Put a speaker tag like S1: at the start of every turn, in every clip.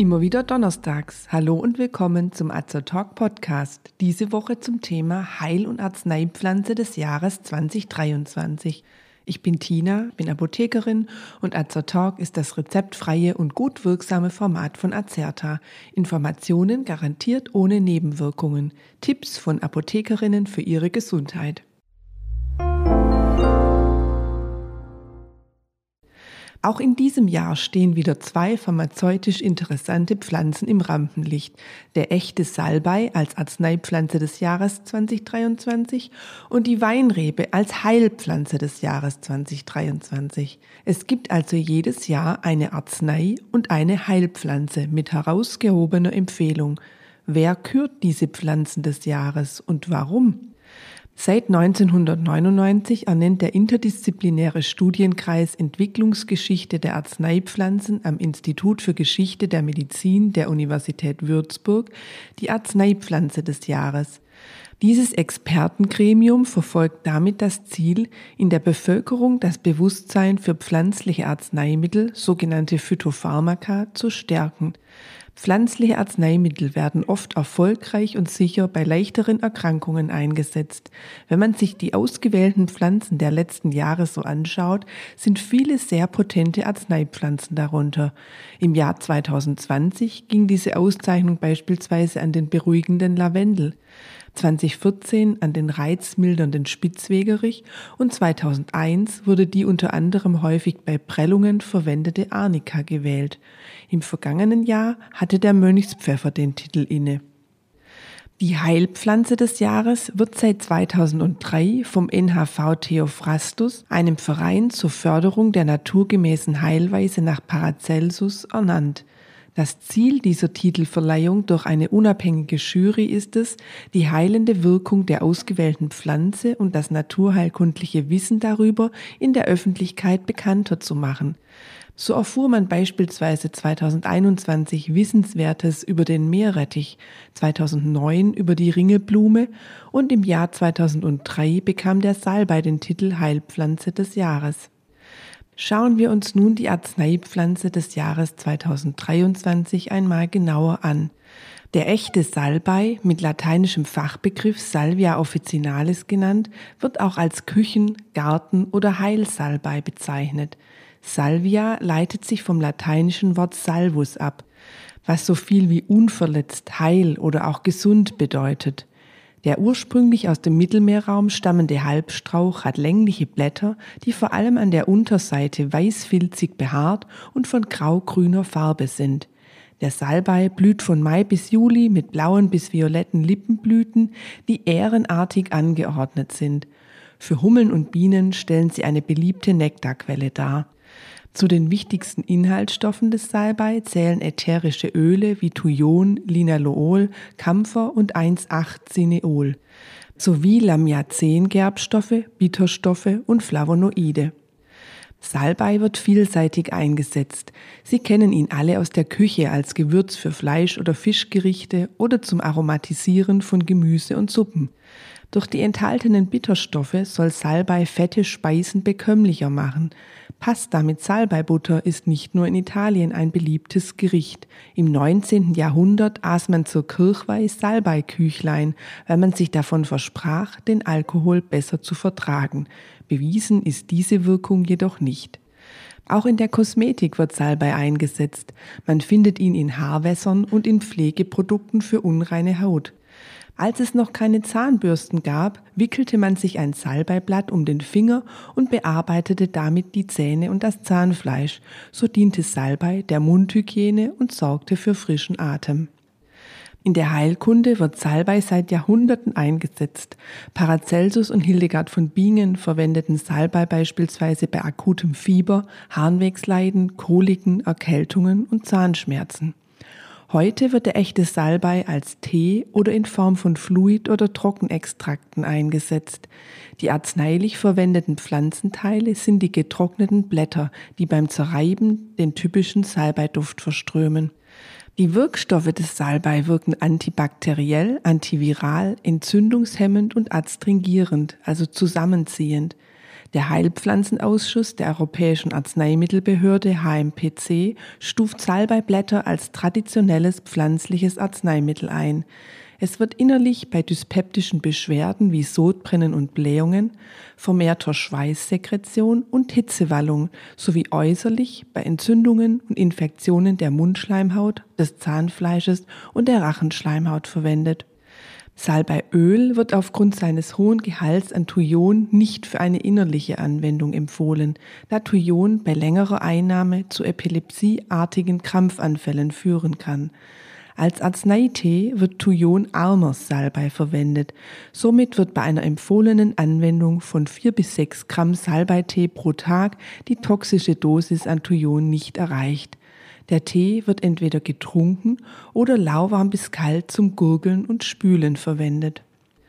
S1: Immer wieder donnerstags. Hallo und willkommen zum Azertalk Podcast. Diese Woche zum Thema Heil- und Arzneipflanze des Jahres 2023. Ich bin Tina, bin Apothekerin und Azertalk ist das rezeptfreie und gut wirksame Format von Azerta. Informationen garantiert ohne Nebenwirkungen. Tipps von Apothekerinnen für ihre Gesundheit. Auch in diesem Jahr stehen wieder 2 pharmazeutisch interessante Pflanzen im Rampenlicht. Der echte Salbei als Arzneipflanze des Jahres 2023 und die Weinrebe als Heilpflanze des Jahres 2023. Es gibt also jedes Jahr eine Arznei und eine Heilpflanze mit herausgehobener Empfehlung. Wer kürt diese Pflanzen des Jahres und warum? Seit 1999 ernennt der interdisziplinäre Studienkreis Entwicklungsgeschichte der Arzneipflanzen am Institut für Geschichte der Medizin der Universität Würzburg die Arzneipflanze des Jahres. Dieses Expertengremium verfolgt damit das Ziel, in der Bevölkerung das Bewusstsein für pflanzliche Arzneimittel, sogenannte Phytopharmaka, zu stärken. Pflanzliche Arzneimittel werden oft erfolgreich und sicher bei leichteren Erkrankungen eingesetzt. Wenn man sich die ausgewählten Pflanzen der letzten Jahre so anschaut, sind viele sehr potente Arzneipflanzen darunter. Im Jahr 2020 ging diese Auszeichnung beispielsweise an den beruhigenden Lavendel, 2014 an den reizmildernden Spitzwegerich und 2001 wurde die unter anderem häufig bei Prellungen verwendete Arnika gewählt. Im vergangenen Jahr hatte der Mönchspfeffer den Titel inne. Die Heilpflanze des Jahres wird seit 2003 vom NHV Theophrastus, einem Verein zur Förderung der naturgemäßen Heilweise nach Paracelsus, ernannt. Das Ziel dieser Titelverleihung durch eine unabhängige Jury ist es, die heilende Wirkung der ausgewählten Pflanze und das naturheilkundliche Wissen darüber in der Öffentlichkeit bekannter zu machen. So erfuhr man beispielsweise 2021 Wissenswertes über den Meerrettich, 2009 über die Ringelblume und im Jahr 2003 bekam der Salbei den Titel Heilpflanze des Jahres. Schauen wir uns nun die Arzneipflanze des Jahres 2023 einmal genauer an. Der echte Salbei, mit lateinischem Fachbegriff Salvia officinalis genannt, wird auch als Küchen-, Garten- oder Heilsalbei bezeichnet. Salvia leitet sich vom lateinischen Wort salvus ab, was so viel wie unverletzt, heil oder auch gesund bedeutet. Der ursprünglich aus dem Mittelmeerraum stammende Halbstrauch hat längliche Blätter, die vor allem an der Unterseite weißfilzig behaart und von grau-grüner Farbe sind. Der Salbei blüht von Mai bis Juli mit blauen bis violetten Lippenblüten, die ährenartig angeordnet sind. Für Hummeln und Bienen stellen sie eine beliebte Nektarquelle dar. Zu den wichtigsten Inhaltsstoffen des Salbei zählen ätherische Öle wie Thujon, Linalool, Kampher und 1,8-Cineol sowie Lamiazen-Gerbstoffe, Bitterstoffe und Flavonoide. Salbei wird vielseitig eingesetzt. Sie kennen ihn alle aus der Küche als Gewürz für Fleisch- oder Fischgerichte oder zum Aromatisieren von Gemüse und Suppen. Durch die enthaltenen Bitterstoffe soll Salbei fette Speisen bekömmlicher machen. Pasta mit Salbeibutter ist nicht nur in Italien ein beliebtes Gericht. Im 19. Jahrhundert aß man zur Kirchweih Salbeiküchlein, weil man sich davon versprach, den Alkohol besser zu vertragen. Bewiesen ist diese Wirkung jedoch nicht. Auch in der Kosmetik wird Salbei eingesetzt. Man findet ihn in Haarwässern und in Pflegeprodukten für unreine Haut. Als es noch keine Zahnbürsten gab, wickelte man sich ein Salbeiblatt um den Finger und bearbeitete damit die Zähne und das Zahnfleisch. So diente Salbei der Mundhygiene und sorgte für frischen Atem. In der Heilkunde wird Salbei seit Jahrhunderten eingesetzt. Paracelsus und Hildegard von Bingen verwendeten Salbei beispielsweise bei akutem Fieber, Harnwegsleiden, Koliken, Erkältungen und Zahnschmerzen. Heute wird der echte Salbei als Tee oder in Form von Fluid- oder Trockenextrakten eingesetzt. Die arzneilich verwendeten Pflanzenteile sind die getrockneten Blätter, die beim Zerreiben den typischen Salbeiduft verströmen. Die Wirkstoffe des Salbei wirken antibakteriell, antiviral, entzündungshemmend und adstringierend, also zusammenziehend. Der Heilpflanzenausschuss der Europäischen Arzneimittelbehörde HMPC stuft Salbeiblätter als traditionelles pflanzliches Arzneimittel ein. Es wird innerlich bei dyspeptischen Beschwerden wie Sodbrennen und Blähungen, vermehrter Schweißsekretion und Hitzewallung sowie äußerlich bei Entzündungen und Infektionen der Mundschleimhaut, des Zahnfleisches und der Rachenschleimhaut verwendet. Salbeiöl wird aufgrund seines hohen Gehalts an Thujon nicht für eine innerliche Anwendung empfohlen, da Thujon bei längerer Einnahme zu epilepsieartigen Krampfanfällen führen kann. Als Arzneitee wird thujonarmer Salbei verwendet. Somit wird bei einer empfohlenen Anwendung von 4 bis 6 Gramm Salbeitee pro Tag die toxische Dosis an Thujon nicht erreicht. Der Tee wird entweder getrunken oder lauwarm bis kalt zum Gurgeln und Spülen verwendet.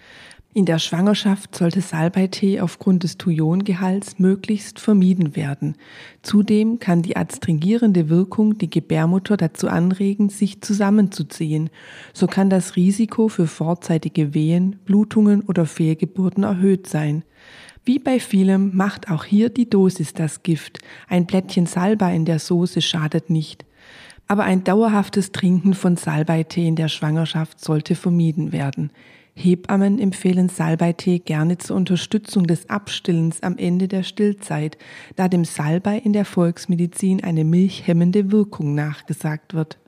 S1: In der Schwangerschaft sollte Salbeitee aufgrund des Thujongehalts möglichst vermieden werden. Zudem kann die adstringierende Wirkung die Gebärmutter dazu anregen, sich zusammenzuziehen. So kann das Risiko für vorzeitige Wehen, Blutungen oder Fehlgeburten erhöht sein. Wie bei vielem macht auch hier die Dosis das Gift. Ein Blättchen Salbei in der Soße schadet nicht. Aber ein dauerhaftes Trinken von Salbeitee in der Schwangerschaft sollte vermieden werden. Hebammen empfehlen Salbeitee gerne zur Unterstützung des Abstillens am Ende der Stillzeit, da dem Salbei in der Volksmedizin eine milchhemmende Wirkung nachgesagt wird.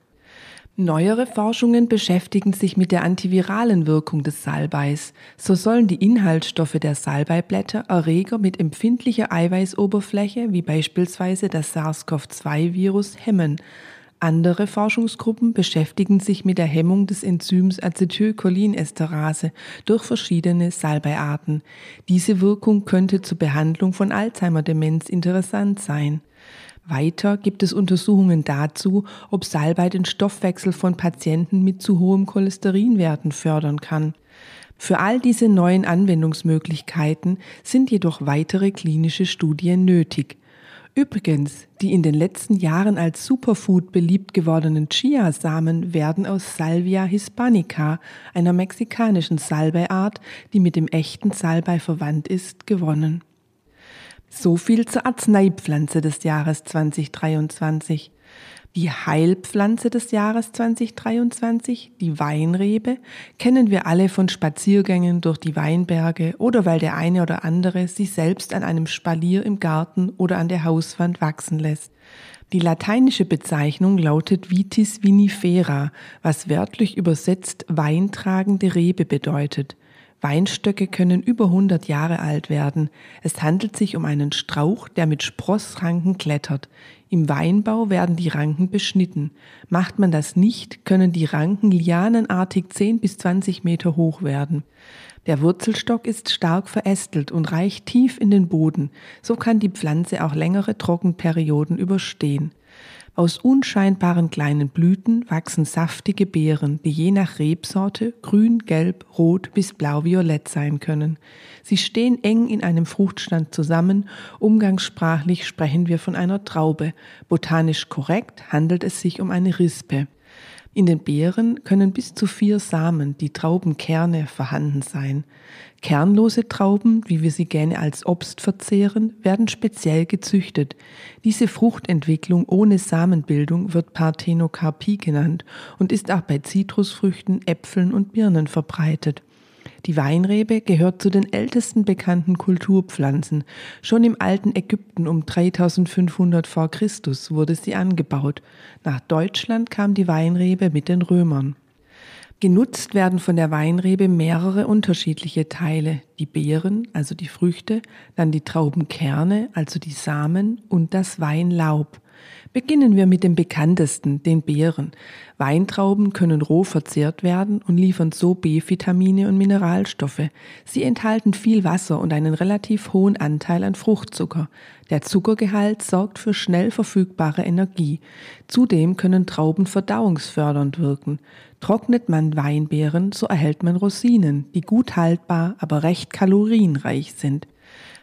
S1: Neuere Forschungen beschäftigen sich mit der antiviralen Wirkung des Salbeis. So sollen die Inhaltsstoffe der Salbeiblätter Erreger mit empfindlicher Eiweißoberfläche, wie beispielsweise das SARS-CoV-2-Virus, hemmen. Andere Forschungsgruppen beschäftigen sich mit der Hemmung des Enzyms Acetylcholinesterase durch verschiedene Salbeiarten. Diese Wirkung könnte zur Behandlung von Alzheimer-Demenz interessant sein. Weiter gibt es Untersuchungen dazu, ob Salbei den Stoffwechsel von Patienten mit zu hohen Cholesterinwerten fördern kann. Für all diese neuen Anwendungsmöglichkeiten sind jedoch weitere klinische Studien nötig. Übrigens, die in den letzten Jahren als Superfood beliebt gewordenen Chiasamen werden aus Salvia hispanica, einer mexikanischen Salbeiart, die mit dem echten Salbei verwandt ist, gewonnen. So viel zur Arzneipflanze des Jahres 2023. Die Heilpflanze des Jahres 2023, die Weinrebe, kennen wir alle von Spaziergängen durch die Weinberge oder weil der eine oder andere sie selbst an einem Spalier im Garten oder an der Hauswand wachsen lässt. Die lateinische Bezeichnung lautet Vitis vinifera, was wörtlich übersetzt weintragende Rebe bedeutet. Weinstöcke können über 100 Jahre alt werden. Es handelt sich um einen Strauch, der mit Sprossranken klettert. Im Weinbau werden die Ranken beschnitten. Macht man das nicht, können die Ranken lianenartig 10 bis 20 Meter hoch werden. Der Wurzelstock ist stark verästelt und reicht tief in den Boden. So kann die Pflanze auch längere Trockenperioden überstehen. Aus unscheinbaren kleinen Blüten wachsen saftige Beeren, die je nach Rebsorte grün, gelb, rot bis blau-violett sein können. Sie stehen eng in einem Fruchtstand zusammen, umgangssprachlich sprechen wir von einer Traube. Botanisch korrekt handelt es sich um eine Rispe. In den Beeren können bis zu 4 Samen, die Traubenkerne, vorhanden sein. Kernlose Trauben, wie wir sie gerne als Obst verzehren, werden speziell gezüchtet. Diese Fruchtentwicklung ohne Samenbildung wird Parthenokarpie genannt und ist auch bei Zitrusfrüchten, Äpfeln und Birnen verbreitet. Die Weinrebe gehört zu den ältesten bekannten Kulturpflanzen. Schon im alten Ägypten um 3500 vor Christus wurde sie angebaut. Nach Deutschland kam die Weinrebe mit den Römern. Genutzt werden von der Weinrebe mehrere unterschiedliche Teile. Die Beeren, also die Früchte, dann die Traubenkerne, also die Samen und das Weinlaub. Beginnen wir mit dem bekanntesten, den Beeren. Weintrauben können roh verzehrt werden und liefern so B-Vitamine und Mineralstoffe. Sie enthalten viel Wasser und einen relativ hohen Anteil an Fruchtzucker. Der Zuckergehalt sorgt für schnell verfügbare Energie. Zudem können Trauben verdauungsfördernd wirken. Trocknet man Weinbeeren, so erhält man Rosinen, die gut haltbar, aber recht kalorienreich sind.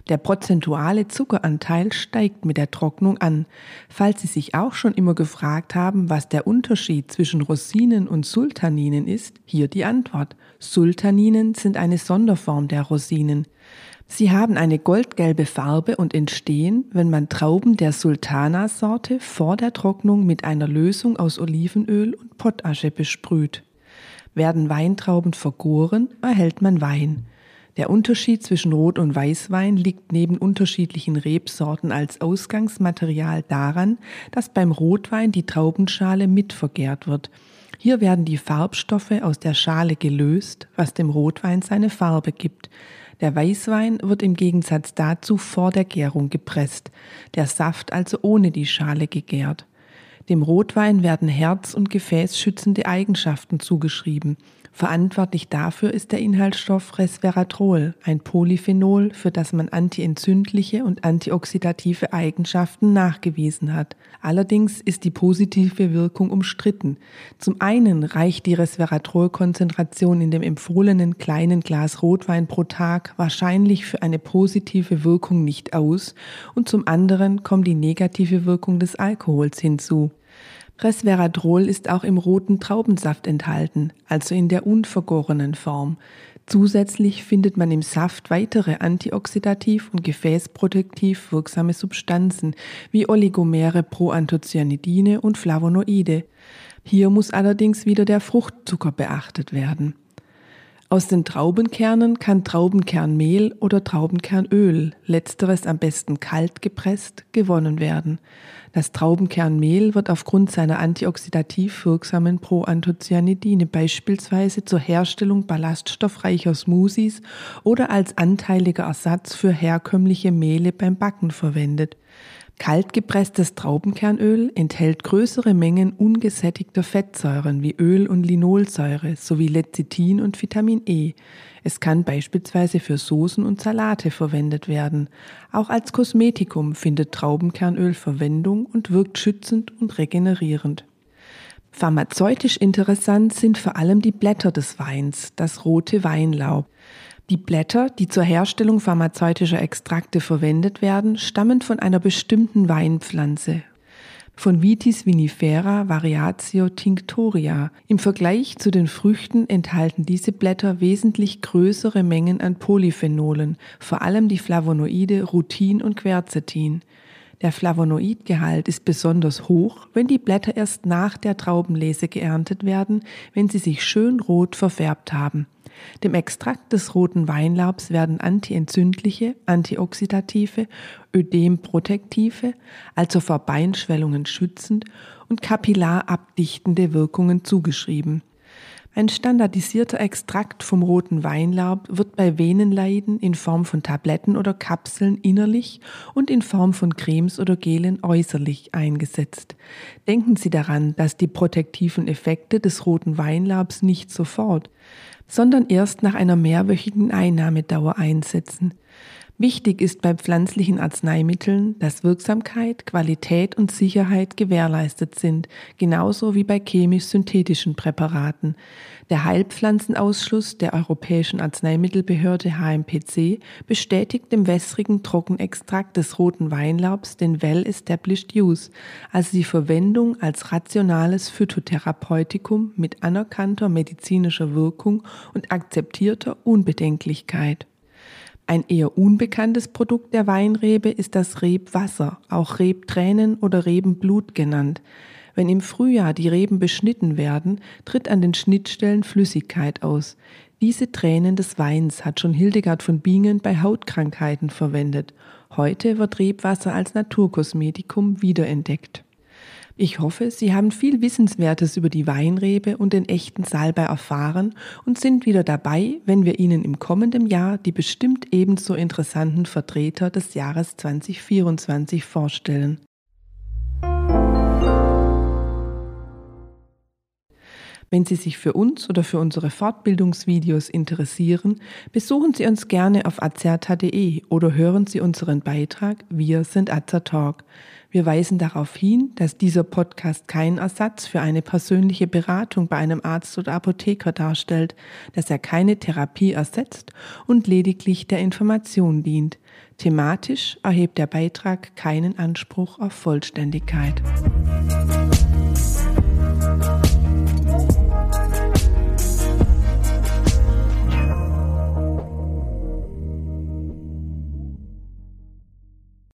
S1: Der prozentuale Zuckeranteil steigt mit der Trocknung an. Falls Sie sich auch schon immer gefragt haben, was der Unterschied zwischen Rosinen und Sultaninen ist, hier die Antwort. Sultaninen sind eine Sonderform der Rosinen. Sie haben eine goldgelbe Farbe und entstehen, wenn man Trauben der Sultana-Sorte vor der Trocknung mit einer Lösung aus Olivenöl und Pottasche besprüht. Werden Weintrauben vergoren, erhält man Wein. Der Unterschied zwischen Rot- und Weißwein liegt neben unterschiedlichen Rebsorten als Ausgangsmaterial daran, dass beim Rotwein die Traubenschale mitvergärt wird. Hier werden die Farbstoffe aus der Schale gelöst, was dem Rotwein seine Farbe gibt. Der Weißwein wird im Gegensatz dazu vor der Gärung gepresst, der Saft also ohne die Schale gegärt. Dem Rotwein werden herz- und gefäßschützende Eigenschaften zugeschrieben. Verantwortlich dafür ist der Inhaltsstoff Resveratrol, ein Polyphenol, für das man antientzündliche und antioxidative Eigenschaften nachgewiesen hat. Allerdings ist die positive Wirkung umstritten. Zum einen reicht die Resveratrolkonzentration in dem empfohlenen kleinen Glas Rotwein pro Tag wahrscheinlich für eine positive Wirkung nicht aus und zum anderen kommt die negative Wirkung des Alkohols hinzu. Resveratrol ist auch im roten Traubensaft enthalten, also in der unvergorenen Form. Zusätzlich findet man im Saft weitere antioxidativ und gefäßprotektiv wirksame Substanzen wie Oligomere, Proanthocyanidine und Flavonoide. Hier muss allerdings wieder der Fruchtzucker beachtet werden. Aus den Traubenkernen kann Traubenkernmehl oder Traubenkernöl, letzteres am besten kalt gepresst, gewonnen werden. Das Traubenkernmehl wird aufgrund seiner antioxidativ wirksamen Proanthocyanidine beispielsweise zur Herstellung ballaststoffreicher Smoothies oder als anteiliger Ersatz für herkömmliche Mehle beim Backen verwendet. Kaltgepresstes Traubenkernöl enthält größere Mengen ungesättigter Fettsäuren wie Öl- und Linolsäure sowie Lecithin und Vitamin E. Es kann beispielsweise für Soßen und Salate verwendet werden. Auch als Kosmetikum findet Traubenkernöl Verwendung und wirkt schützend und regenerierend. Pharmazeutisch interessant sind vor allem die Blätter des Weins, das rote Weinlaub. Die Blätter, die zur Herstellung pharmazeutischer Extrakte verwendet werden, stammen von einer bestimmten Weinpflanze, von Vitis vinifera variatio tinctoria. Im Vergleich zu den Früchten enthalten diese Blätter wesentlich größere Mengen an Polyphenolen, vor allem die Flavonoide Rutin und Quercetin. Der Flavonoidgehalt ist besonders hoch, wenn die Blätter erst nach der Traubenlese geerntet werden, wenn sie sich schön rot verfärbt haben. Dem Extrakt des roten Weinlaubs werden antientzündliche, antioxidative, ödemprotektive, also vor Beinschwellungen schützend und kapillarabdichtende Wirkungen zugeschrieben. Ein standardisierter Extrakt vom roten Weinlaub wird bei Venenleiden in Form von Tabletten oder Kapseln innerlich und in Form von Cremes oder Gelen äußerlich eingesetzt. Denken Sie daran, dass die protektiven Effekte des roten Weinlaubs nicht sofort, sondern erst nach einer mehrwöchigen Einnahmedauer einsetzen. Wichtig ist bei pflanzlichen Arzneimitteln, dass Wirksamkeit, Qualität und Sicherheit gewährleistet sind, genauso wie bei chemisch-synthetischen Präparaten. Der Heilpflanzenausschluss der Europäischen Arzneimittelbehörde HMPC bestätigt dem wässrigen Trockenextrakt des roten Weinlaubs den Well-Established Use, also die Verwendung als rationales Phytotherapeutikum mit anerkannter medizinischer Wirkung und akzeptierter Unbedenklichkeit. Ein eher unbekanntes Produkt der Weinrebe ist das Rebwasser, auch Rebtränen oder Rebenblut genannt. Wenn im Frühjahr die Reben beschnitten werden, tritt an den Schnittstellen Flüssigkeit aus. Diese Tränen des Weins hat schon Hildegard von Bingen bei Hautkrankheiten verwendet. Heute wird Rebwasser als Naturkosmetikum wiederentdeckt. Ich hoffe, Sie haben viel Wissenswertes über die Weinrebe und den echten Salbei erfahren und sind wieder dabei, wenn wir Ihnen im kommenden Jahr die bestimmt ebenso interessanten Vertreter des Jahres 2024 vorstellen. Wenn Sie sich für uns oder für unsere Fortbildungsvideos interessieren, besuchen Sie uns gerne auf azerta.de oder hören Sie unseren Beitrag Wir sind Azertalk. Wir weisen darauf hin, dass dieser Podcast kein Ersatz für eine persönliche Beratung bei einem Arzt oder Apotheker darstellt, dass er keine Therapie ersetzt und lediglich der Information dient. Thematisch erhebt der Beitrag keinen Anspruch auf Vollständigkeit.